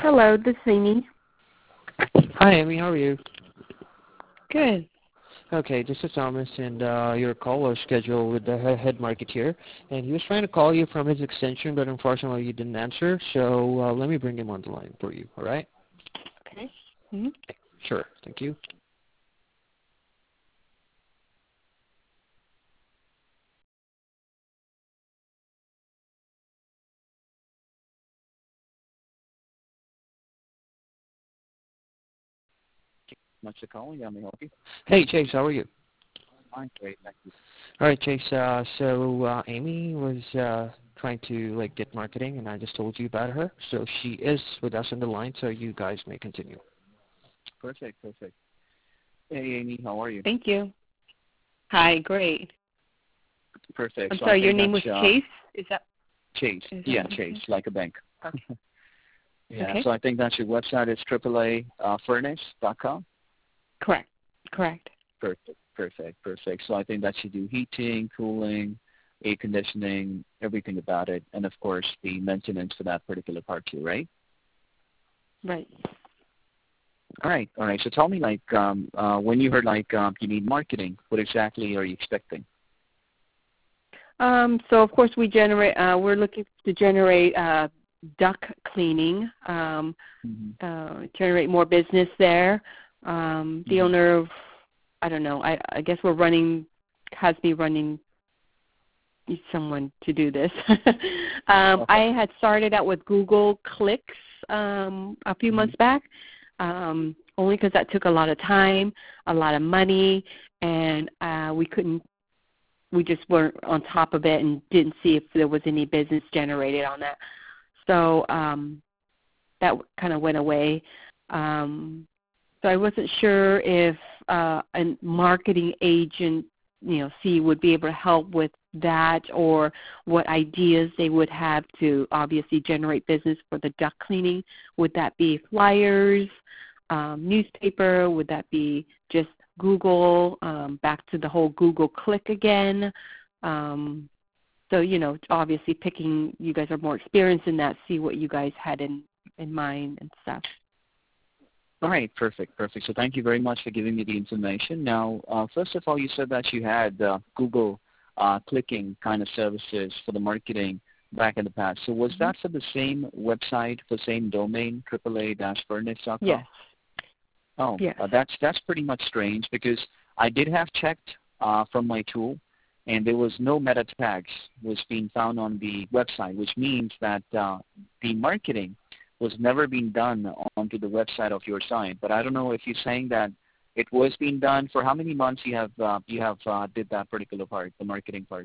Hello, this is Amy. Hi, Amy. How are you? Good. Okay, this is Thomas, and your call was scheduled with the head marketeer, and he was trying to call you from his extension, but unfortunately you didn't answer, so let me bring him on the line for you, all right? Okay. Mm-hmm. Sure, thank you. Much for calling. How may I help you? Hey, Chase, how are you? I'm great, thank you. All right, Chase, so Amy was trying to, get marketing, and I just told you about her, so she is with us on the line, so you guys may continue. Perfect. Hey, Amy, how are you? Thank you. Hi, great. Perfect. I'm So sorry, your name was Chase? Is that? Chase? Yeah, Chase, like a bank. Okay. Yeah, Okay. so I think that's your website. It's AAAfurnace.com. Correct. Perfect. So I think that you do heating, cooling, air conditioning, everything about it, and of course the maintenance for that particular part too, right? Right. All right. So tell me, when you heard you need marketing, what exactly are you expecting? So of course we're looking to generate duct cleaning, generate more business there. The owner of, I don't know, I guess has me running someone to do this. Okay. I had started out with Google Clicks a few months back, only because that took a lot of time, a lot of money, and we just weren't on top of it and didn't see if there was any business generated on that. So that kind of went away. So I wasn't sure if a marketing agent, would be able to help with that, or what ideas they would have to obviously generate business for the duct cleaning. Would that be flyers, newspaper? Would that be just Google, back to the whole Google Click again? So, obviously picking, you guys are more experienced in that, see what you guys had in mind and stuff. All right, perfect. So thank you very much for giving me the information. Now, first of all, you said that you had Google clicking kind of services for the marketing back in the past. So was that for the same website, the same domain, AAA-furnace.com? Yes. Oh, yes. That's pretty much strange, because I did have checked from my tool, and there was no meta tags was being found on the website, which means that the marketing was never being done onto the website of your site. But I don't know if you're saying that it was being done. For how many months you have did that particular part, the marketing part?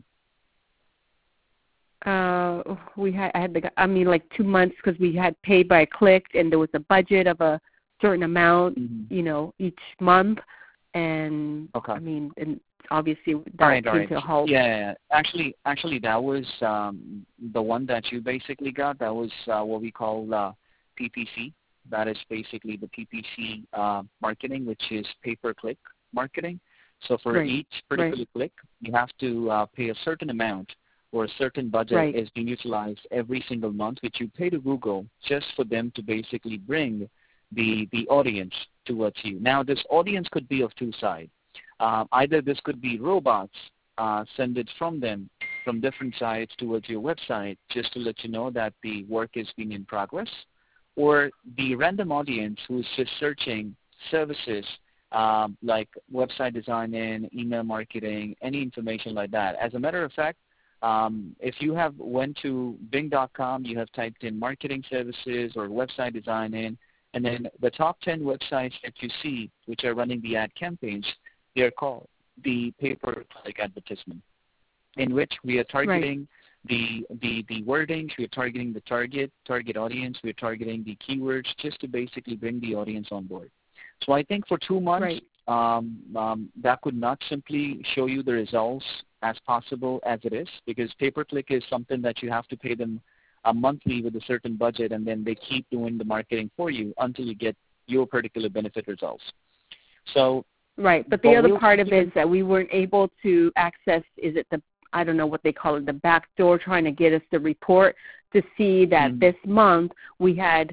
I had like 2 months, because we had paid by click, and there was a budget of a certain amount, each month, and okay. And obviously that came to a halt. Yeah. Actually, that was the one that you basically got. That was what we call PPC. That is basically the PPC marketing, which is pay-per-click marketing. So for each particular click, you have to pay a certain amount, or a certain budget is being utilized every single month, which you pay to Google just for them to basically bring the audience towards you. Now, this audience could be of two sides. Either this could be robots send it from different sites towards your website, just to let you know that the work is being in progress, or the random audience who's just searching services like website design, email marketing, any information like that. As a matter of fact, if you have went to Bing.com, you have typed in marketing services or website design, and then the top 10 websites that you see which are running the ad campaigns, they're called the pay-per-click advertisement, in which we are targeting the wordings, we are targeting the target audience, we are targeting the keywords, just to basically bring the audience on board. So I think for 2 months, that could not simply show you the results as possible as it is, because pay-per-click is something that you have to pay them monthly with a certain budget, and then they keep doing the marketing for you until you get your particular benefit results. So but the other part of it is that we weren't able to access, I don't know what they call it, the back door, trying to get us the report to see that this month we had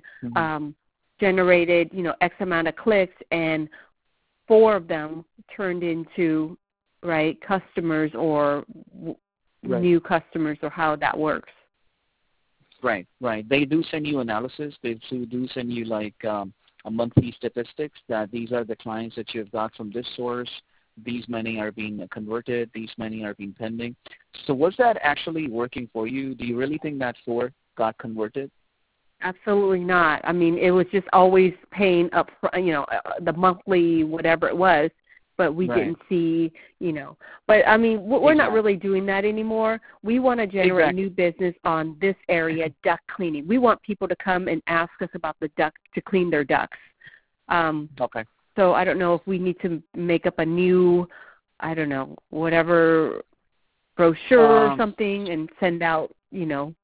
generated, X amount of clicks, and 4 of them turned into, right, customers or new customers, or how that works. Right. They do send you analysis. They do send you like a monthly statistics that these are the clients that you've got from this source. These many are being converted. These many are being pending. So was that actually working for you? Do you really think that 4 got converted? Absolutely not. I mean, it was just always paying up, the monthly whatever it was, but we didn't see, But, I mean, we're not really doing that anymore. We want to generate new business on this area, duck cleaning. We want people to come and ask us about the duck, to clean their ducks. Okay. So I don't know if we need to make up a new, I don't know, whatever brochure or something and send out, No.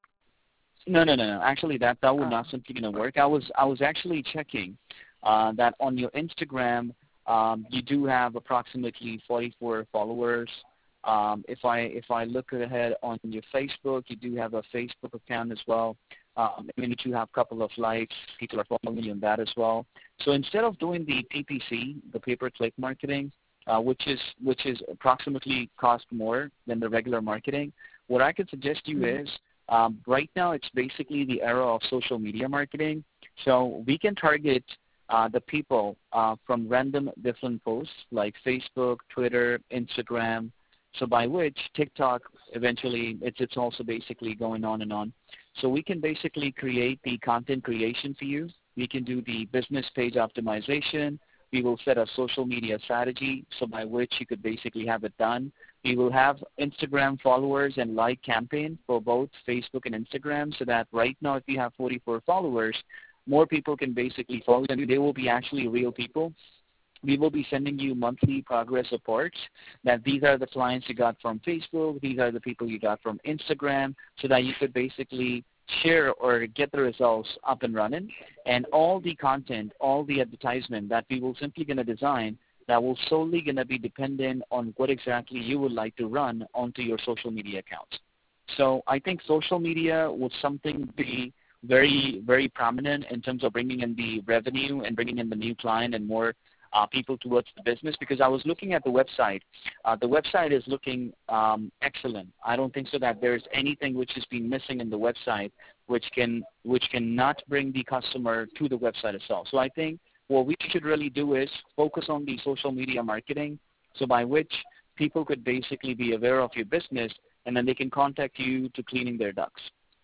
Actually, that would not simply going to work. I was actually checking that on your Instagram, you do have approximately 44 followers. If I look ahead on your Facebook, you do have a Facebook account as well. You have a couple of likes. People are following you on that as well. So instead of doing the PPC, the pay-per-click marketing, which is approximately cost more than the regular marketing, what I could suggest to you is right now it's basically the era of social media marketing. So we can target the people from random different posts like Facebook, Twitter, Instagram. So by which TikTok eventually it's also basically going on and on. So we can basically create the content creation for you. We can do the business page optimization. We will set a social media strategy, so by which you could basically have it done. We will have Instagram followers and like campaign for both Facebook and Instagram, so that right now if you have 44 followers, more people can basically follow you. They will be actually real people. We will be sending you monthly progress reports that these are the clients you got from Facebook, these are the people you got from Instagram, so that you could basically share or get the results up and running. And all the content, all the advertisement that we will simply going to design that will solely going to be dependent on what exactly you would like to run onto your social media accounts. So I think social media would something be very, very prominent in terms of bringing in the revenue and bringing in the new client and more people towards the business, because I was looking at the website. The website is looking excellent. I don't think so that there's anything which is being missing in the website which cannot bring the customer to the website itself. So I think what we should really do is focus on the social media marketing, so by which people could basically be aware of your business and then they can contact you to cleaning their ducks.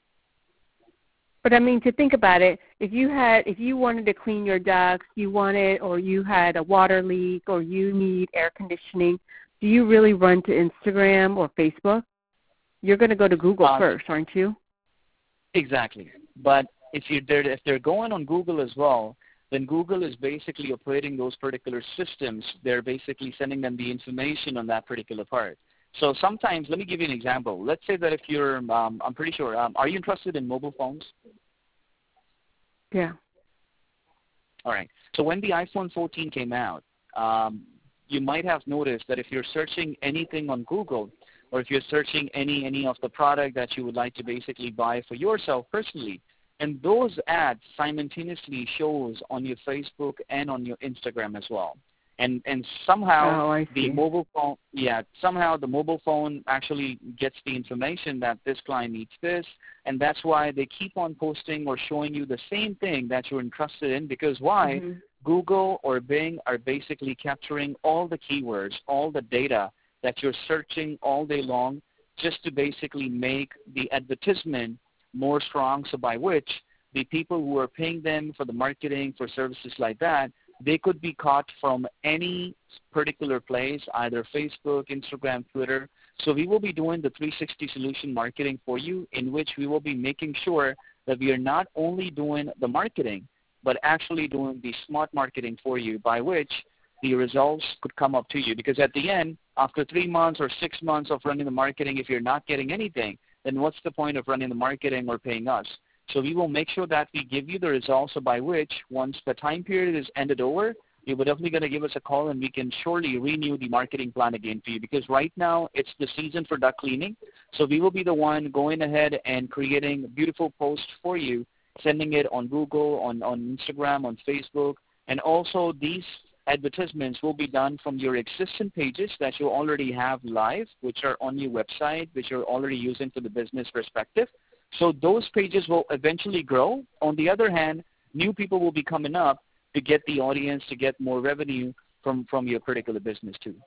But I mean, to think about it, if you wanted to clean your ducts, or you had a water leak, or you need air conditioning, do you really run to Instagram or Facebook? You're going to go to Google first, aren't you? Exactly. But if they're going on Google as well, then Google is basically operating those particular systems. They're basically sending them the information on that particular part. So sometimes, let me give you an example. Let's say that if you're, I'm pretty sure, are you interested in mobile phones? Yeah. All right. So when the iPhone 14 came out, you might have noticed that if you're searching anything on Google, or if you're searching any of the product that you would like to basically buy for yourself personally, and those ads simultaneously shows on your Facebook and on your Instagram as well. And somehow the mobile phone actually gets the information that this client needs this, and that's why they keep on posting or showing you the same thing that you're interested in, because why? Mm-hmm. Google or Bing are basically capturing all the keywords, all the data that you're searching all day long, just to basically make the advertisement more strong, so by which the people who are paying them for the marketing, for services like that, they could be caught from any particular place, either Facebook, Instagram, Twitter. So we will be doing the 360 solution marketing for you, in which we will be making sure that we are not only doing the marketing, but actually doing the smart marketing for you, by which the results could come up to you. Because at the end, after 3 months or 6 months of running the marketing, if you're not getting anything, then what's the point of running the marketing or paying us? So we will make sure that we give you the results, so by which once the time period is ended over, you were definitely going to give us a call, and we can surely renew the marketing plan again for you, because right now it's the season for duck cleaning. So we will be the one going ahead and creating beautiful posts for you, sending it on Google, on Instagram, on Facebook, and also these advertisements will be done from your existing pages that you already have live, which are on your website, which you're already using for the business perspective. So those pages will eventually grow. On the other hand, new people will be coming up to get the audience, to get more revenue from your particular business too.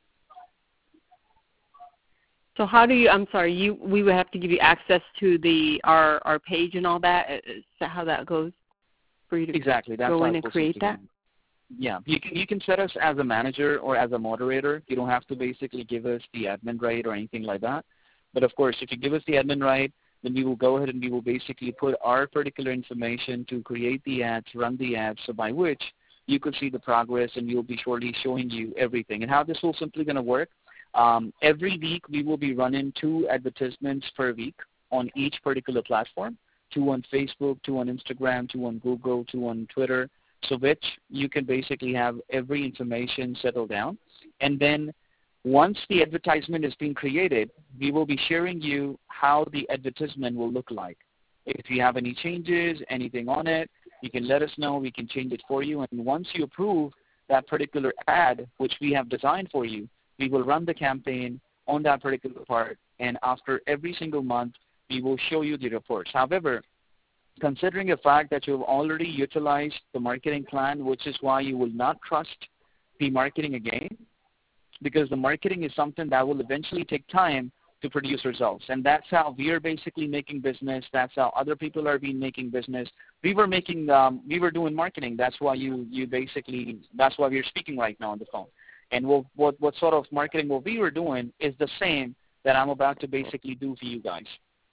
So how do you? I'm sorry. We would have to give you access to our page and all that. Is that how that goes for you to exactly. That's go how in and create that? Yeah, you can set us as a manager or as a moderator. You don't have to basically give us the admin right or anything like that. But of course, if you give us the admin right, then we will go ahead and we will basically put our particular information to create the ads, run the ads, so by which you could see the progress, and we will be surely showing you everything. And how this will simply going to work, every week we will be running 2 advertisements per week on each particular platform, 2 on Facebook, 2 on Instagram, 2 on Google, 2 on Twitter, so which you can basically have every information settled down. And then once the advertisement is being created, we will be sharing you how the advertisement will look like. If you have any changes, anything on it, you can let us know. We can change it for you. And once you approve that particular ad, which we have designed for you, we will run the campaign on that particular part. And after every single month, we will show you the reports. However, considering the fact that you've already utilized the marketing plan, which is why you will not trust the marketing again, because the marketing is something that will eventually take time to produce results. And that's how we are basically making business. That's how other people are making business. We were doing marketing. That's why that's why we're speaking right now on the phone. And what sort of marketing what we were doing is the same that I'm about to basically do for you guys.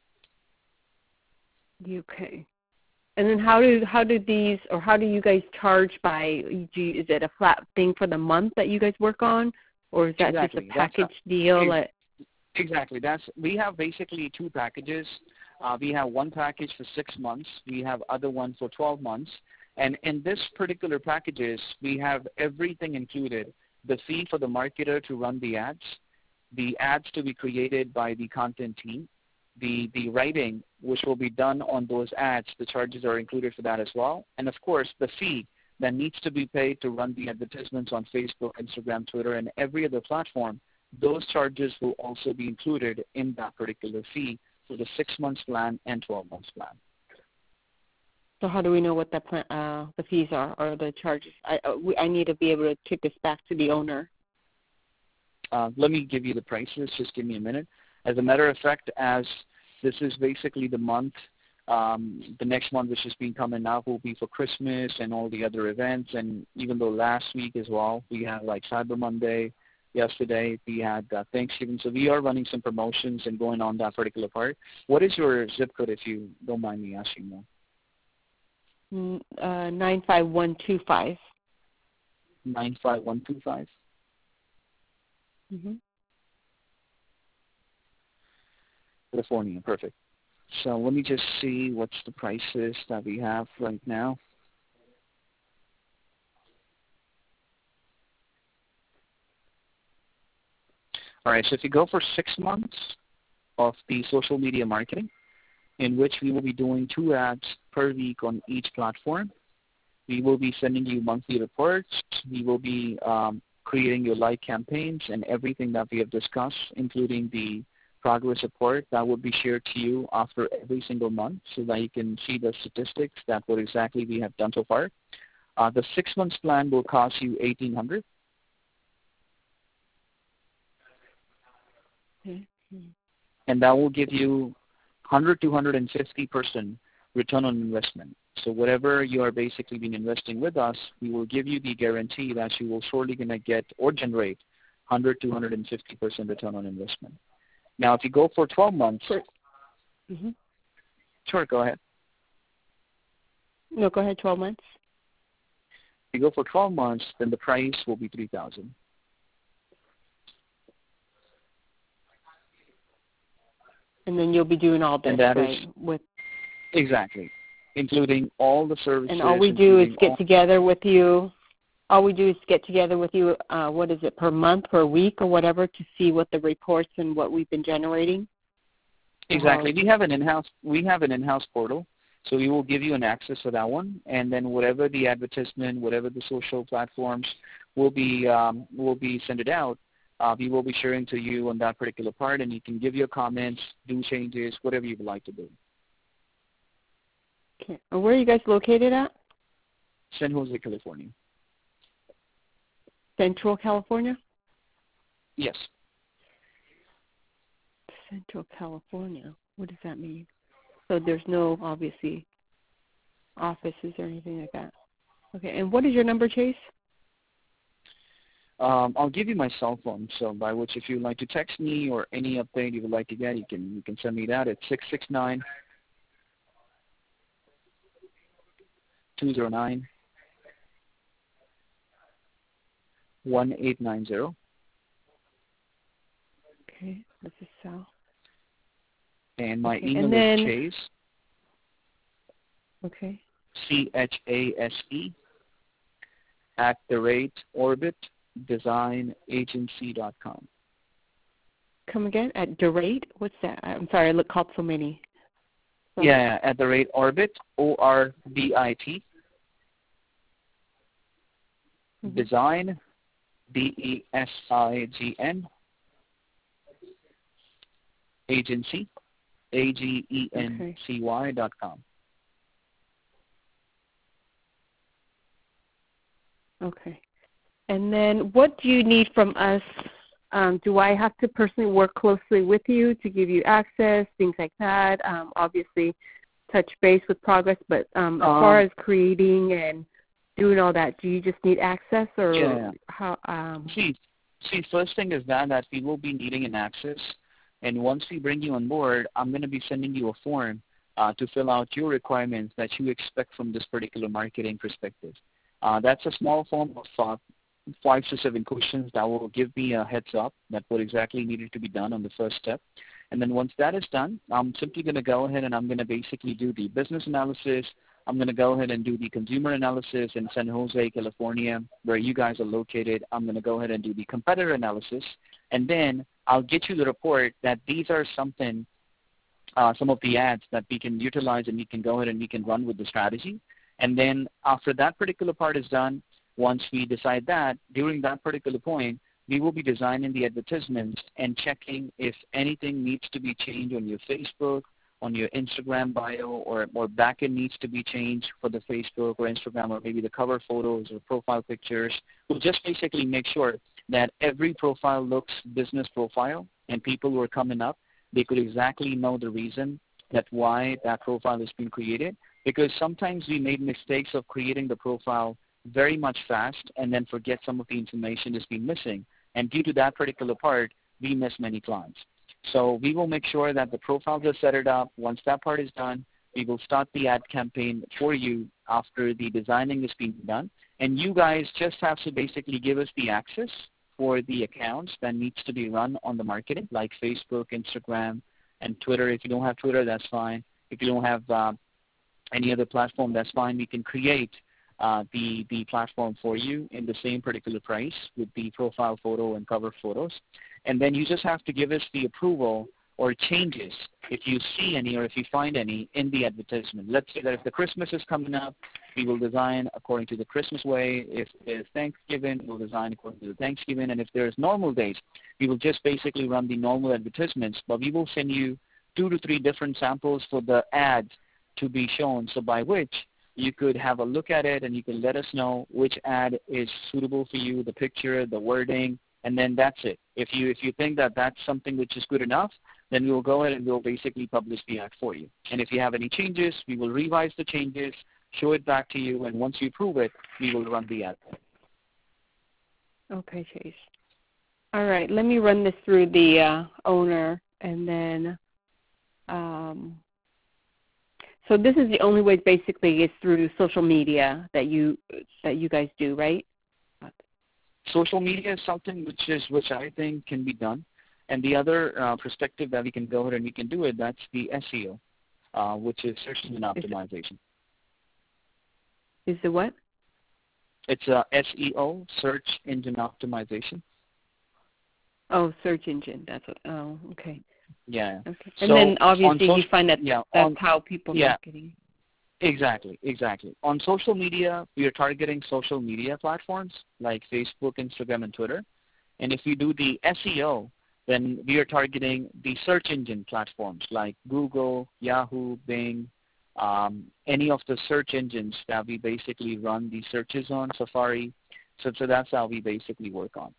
Okay. And then how do you guys charge by? Is it a flat thing for the month that you guys work on, or is that exactly. just a package deal? Exactly. We have basically 2 packages. We have one package for 6 months. We have other one for 12 months. And in this particular packages, we have everything included: the fee for the marketer to run the ads to be created by the content team, the writing which will be done on those ads. The charges are included for that as well. And of course, the fee that needs to be paid to run the advertisements on Facebook, Instagram, Twitter, and every other platform, those charges will also be included in that particular fee for the 6 months plan and 12 months plan. So how do we know what the fees are or the charges? I need to be able to kick this back to the owner. Let me give you the prices. Just give me a minute. As a matter of fact, as this is basically the month, the next month which is being coming up will be for Christmas and all the other events. And even though last week as well, we had like Cyber Monday, yesterday we had Thanksgiving. So we are running some promotions and going on that particular part. What is your zip code, if you don't mind me asking more? 95125. 95125? Mm-hmm. California, perfect. So let me just see what's the prices that we have right now. All right, so if you go for 6 months of the social media marketing, in which we will be doing 2 ads per week on each platform, we will be sending you monthly reports. We will be creating your live campaigns and everything that we have discussed, including the progress report that will be shared to you after every single month so that you can see the statistics that what exactly we have done so far. The 6 months plan will cost you $1,800. Mm-hmm. And that will give you 100 to 150% return on investment. So whatever you are basically been investing with us, we will give you the guarantee that you will surely going to get or generate 100 to 150% return on investment. Now, if you go for 12 months, mm-hmm. Sure, go ahead. No, go ahead. 12 months. If you go for 12 months, then the price will be $3,000. And then you'll be doing all this, right? Exactly, including all the services. And all we do is get together with you all we do is get together with you, what is it, per month, per week, or whatever, to see what the reports and what we've been generating? Exactly. We have an in-house portal, so we will give you an access to that one, and then whatever the advertisement, whatever the social platforms will be sent it out, we will be sharing to you on that particular part, and you can give your comments, do changes, whatever you would like to do. Okay. And where are you guys located at? San Jose, California. Central California? Yes. Central California. What does that mean? So there's no, obviously, offices or anything like that. Okay. And what is your number, Chase? I'll give you my cell phone, so by which if you'd like to text me or any update you would like to get, you can send me that at 669-209-1890. Okay, this is Sal. And my okay. email and then, is Chase. Okay. CHASE @orbitdesignagency.com. Come again? At the rate? What's that? I'm sorry, I called so many. So. Yeah, @orbit, ORBIT, design, DESIGN, agency, AGENCY.com. Okay. And then what do you need from us? Do I have to personally work closely with you to give you access, things like that? Obviously, touch base with progress, but as far as creating and doing all that, do you just need access, or how? See, first thing is that we will be needing an access, and once we bring you on board, I'm going to be sending you a form to fill out your requirements that you expect from this particular marketing perspective. That's a small form of 5 to 7 questions that will give me a heads up that what exactly needed to be done on the first step. And then once that is done, I'm simply going to go ahead and I'm going to basically do the business analysis. I'm going to go ahead and do the consumer analysis in San Jose, California, where you guys are located. I'm going to go ahead and do the competitor analysis. And then I'll get you the report that these are some of the ads that we can utilize, and we can go ahead and we can run with the strategy. And then after that particular part is done, once we decide that, during that particular point, we will be designing the advertisements and checking if anything needs to be changed on your Facebook, on your Instagram bio, or backend needs to be changed for the Facebook or Instagram, or maybe the cover photos or profile pictures. We'll just basically make sure that every profile looks business profile, and people who are coming up, they could exactly know the reason that why that profile has been created. Because sometimes we made mistakes of creating the profile very much fast and then forget some of the information that's been missing. And due to that particular part, we miss many clients. So we will make sure that the profiles are set it up. Once that part is done, we will start the ad campaign for you after the designing has been done. And you guys just have to basically give us the access for the accounts that needs to be run on the marketing, like Facebook, Instagram, and Twitter. If you don't have Twitter, that's fine. If you don't have any other platform, that's fine. We can create the platform for you in the same particular price with the profile photo and cover photos. And then you just have to give us the approval or changes if you see any or if you find any in the advertisement. Let's say that if the Christmas is coming up, we will design according to the Christmas way. If there's Thanksgiving, we'll design according to the Thanksgiving. And if there's normal days, we will just basically run the normal advertisements, but we will send you 2 to 3 different samples for the ads to be shown, so by which you could have a look at it and you can let us know which ad is suitable for you, the picture, the wording, and then that's it. If you think that that's something which is good enough, then we will go ahead and we'll basically publish the ad for you. And if you have any changes, we will revise the changes, show it back to you, and once you approve it, we will run the ad. Okay, Chase. All right, let me run this through the owner, and then so this is the only way basically is through social media that you guys do, right? Social media is something which I think can be done. And the other perspective that we can go ahead and we can do it, that's the SEO, which is search engine optimization. Is the what? It's SEO, search engine optimization. Oh, search engine. That's what. Oh, okay. Yeah. Okay. And So then obviously on you find that that's how people yeah, marketing. exactly. On social media, we are targeting social media platforms like Facebook, Instagram, and Twitter. And if we do the SEO, then we are targeting the search engine platforms like Google, Yahoo, Bing, any of the search engines that we basically run the searches on, Safari. So that's how we basically work on.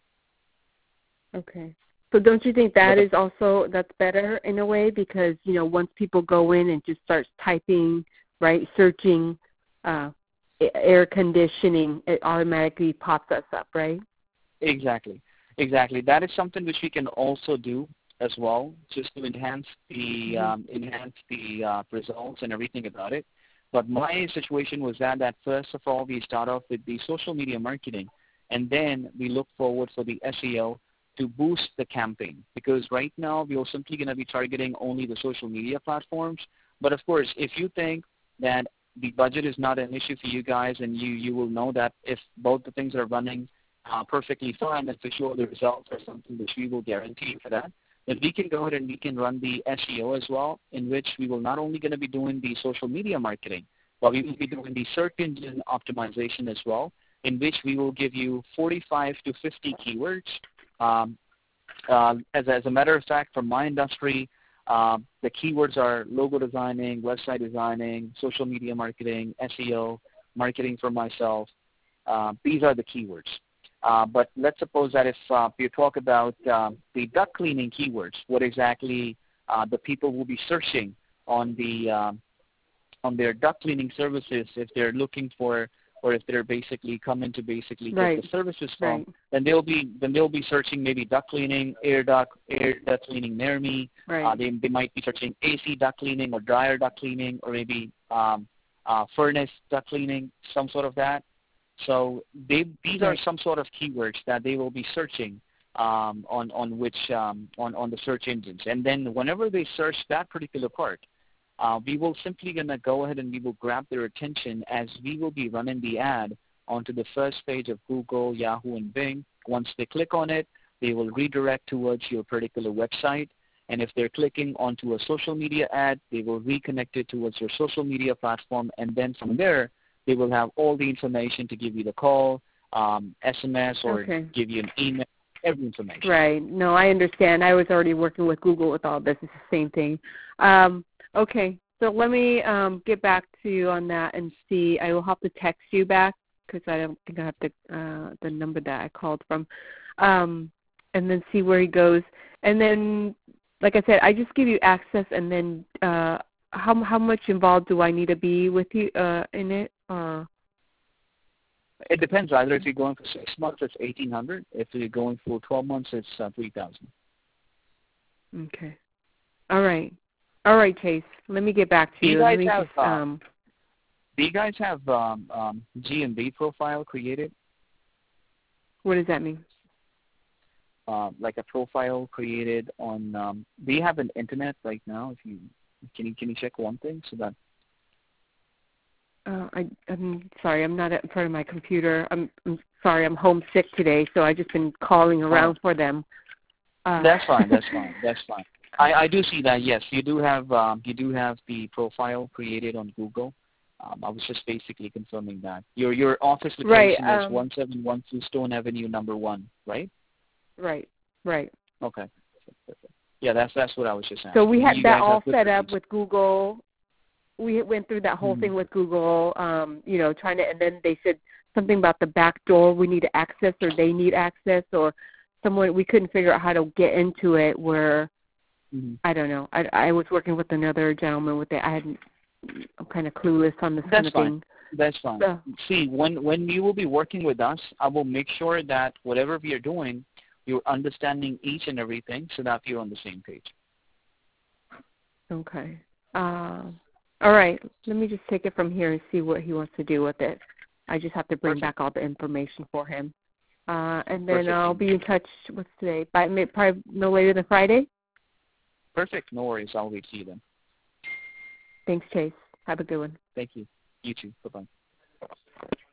Okay. So don't you think that But is also that's better in a way because once people go in and just start typing, right, searching air conditioning, it automatically pops us up, right? Exactly. That is something which we can also do as well, just to enhance the results and everything about it. But my situation was that first of all we start off with the social media marketing, and then we look forward for the SEO to boost the campaign. Because right now we are simply going to be targeting only the social media platforms. But of course, if you think that the budget is not an issue for you guys, and you will know that if both the things are running perfectly fine, and for sure the results are something which we will guarantee for that, then we can go ahead and we can run the SEO as well, in which we will not only going to be doing the social media marketing, but we will be doing the search engine optimization as well, in which we will give you 45 to 50 keywords. As a matter of fact, from my industry, the keywords are logo designing, website designing, social media marketing, SEO, marketing for myself. These are the keywords. But let's suppose that if you talk about the duct cleaning keywords, what exactly the people will be searching on their duct cleaning services, if they're looking for, or if they're basically coming to basically get the services from, then they'll be searching maybe duct cleaning, air duct cleaning near me. Right. They might be searching AC duct cleaning or dryer duct cleaning, or maybe furnace duct cleaning, some sort of that. So these are some sort of keywords that they will be searching on the search engines, and then whenever they search that particular part, we will simply gonna go ahead and we will grab their attention, as we will be running the ad onto the first page of Google, Yahoo, and Bing. Once they click on it, they will redirect towards your particular website. And if they're clicking onto a social media ad, they will reconnect it towards your social media platform, and then from there, they will have all the information to give you the call, SMS, or give you an email, every information. Right. No, I understand. I was already working with Google with all this. It's the same thing. Okay. So let me get back to you on that and see. I will have to text you back because I don't think I have the number that I called from, and then see where he goes. And then, like I said, I just give you access, and then how much involved do I need to be with you in it? It depends. Either if you're going for 6 months, it's $1,800. If you're going for 12 months, it's $3,000. Okay. All right, Chase. Let me get back to you. Do you guys have GMB profile created? What does that mean? Like a profile created on. Do you have an internet right now? Can you check one thing so that. I'm sorry, I'm not in front of my computer. I'm sorry, I'm homesick today, so I've just been calling around for them. That's fine. I do see that. Yes, you do have the profile created on Google. I was just basically confirming that your office location is 1712 Stone Avenue, number 1, right? Right. Okay. Yeah, that's what I was just asking. So we had that all set up with Google. We went through that whole thing with Google, trying to, and then they said something about the back door we need to access, or they need access, or someone, we couldn't figure out how to get into it where, I don't know. I was working with another gentleman with it. I'm kind of clueless on this kind of thing. That's fine. So, see, when you will be working with us, I will make sure that whatever we are doing, you're understanding each and everything so that you're on the same page. Okay. All right. Let me just take it from here and see what he wants to do with it. I just have to bring back all the information for him. And then I'll be in touch. What's today? Probably no later than Friday? Perfect. No worries. I'll wait to see you then. Thanks, Chase. Have a good one. Thank you. You too. Bye-bye.